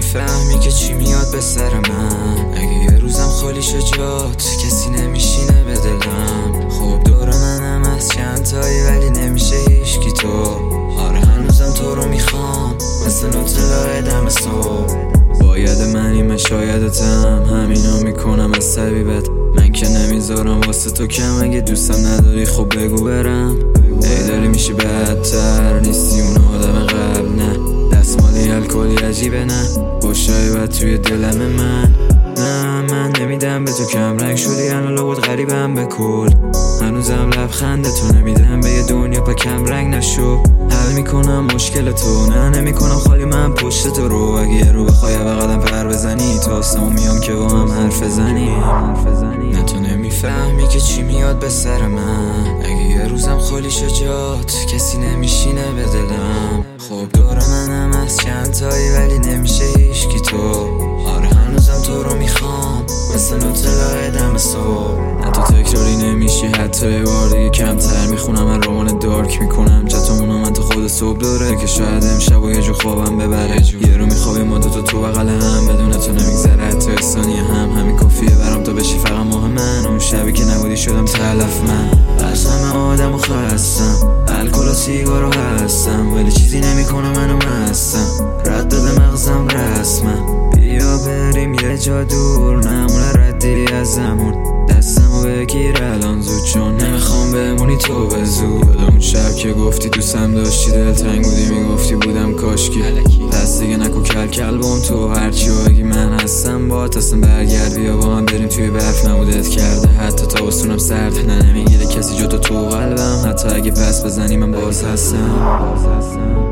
نمیفهمی که چی میاد به سر من. اگه یه روزم خالی شد جات کسی نمیشینه به دلم. خب دور منم از چند تایی ولی نمیشه هیچکی تو. آره هنوزم تو رو میخوام مثل نوتلای دم صبح. باید منیم شایدتم همینو میکنم از طبیبت. من که نمیذارم واسه تو کم. اگه دوستم نداری خب بگو برم. ای داری میشی بدتر نیستی اون آدم قبل. نه دستمالی الکلی عجیبه. نه خوشایی بد توی دلم من. نه من نمیدم به تو کم رنگ شدی الان بود غریبم به کل. هنوزم لبخنده تو نمیدم به یه دنیا پا کم رنگ نشو. حل میکنم مشکل تو نه نمیکنم خالی من پشت تو رو. اگه یه رو بخوای و قدم پر بزنی تا آسمون میام که با هم حرف بزنی. نه تو نمیفهمی که چی میاد به سر من. اگه یه روزم خالی شد جات کسی نمیشینه به دلم. خب دور منم از چند تایی ولی نمیشه هیچکی تو. آره هنوزم تو رو میخوام مثل نوتلای دم صبح. نه تو تکراری نمیشی حتی یه بار دیگه کمتر میخونم. من رمان دارک میکنم چتامونو من تا خود صبح داره که شاید امشب و یه جو خوابم ببره. یه رو میخوابی ما دوتا تو بغل هم بدون تو نمیگذره حتی ثانیه هم. همین کافیه برام تا بشی فقط ماه من. اون شبی که نبودی شدم تلف من. از همه آدم و خستم الکل و سیگارو هستم ولی چیزی نمیکنه منو مستم. رد داده مغزم رسمم. بیا بریم یه جا دور نمونه ردی از زمان. دستمو بگیر الان زود چون نمیخوام بمونی تو به زود. اون شب که گفتی دوستم داشتی دلتنگ بودی میگفتی بودم کاشکی. پس دیگه نکو کل بام تو هرچی بگی من هستم با اصلا برگرد بیا با هم بریم توی برف. نبودت کرده حتی تابستونم سرد. نه نمیگیره کسی جدا تو قلبم حتی اگه پس بزنی من باز هستم.